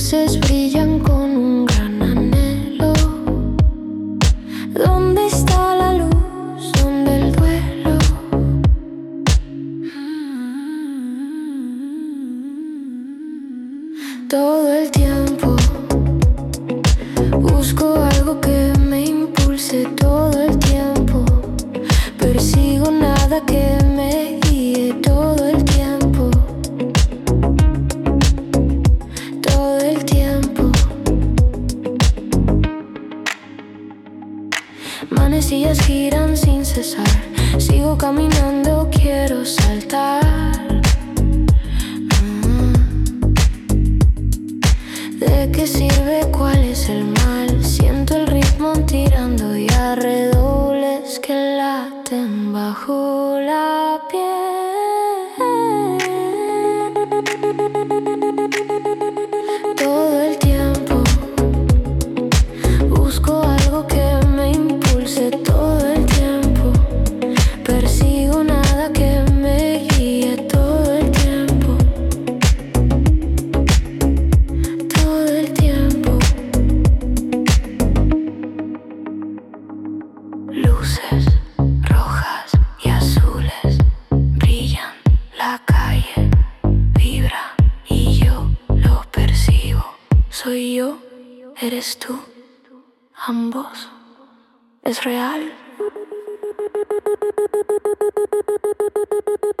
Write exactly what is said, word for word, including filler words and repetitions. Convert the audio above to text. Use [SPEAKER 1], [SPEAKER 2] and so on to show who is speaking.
[SPEAKER 1] luces brillan con un gran anhelo. ¿Dónde está la luz? ¿Dónde el duelo? Todo el tiempo busco algo que me impulse. Todo el tiempo persigo nada que me guíe. Todo el tiempo, todo el tiempo. Manecillas giran sin cesar. Sigo caminando, quiero saltar. ¿De qué sirve? ¿Cuál es el mal? Siento el ritmo tirando y a redobles que laten bajo la piel. Todo el tiempo busco algo que me impulse. Todo el tiempo persigo nada que me guíe. Todo el tiempo, todo el tiempo. Luces rojas y azules brillan, la calle vibra y yo lo percibo. Soy yo, eres tú, ambos, es real.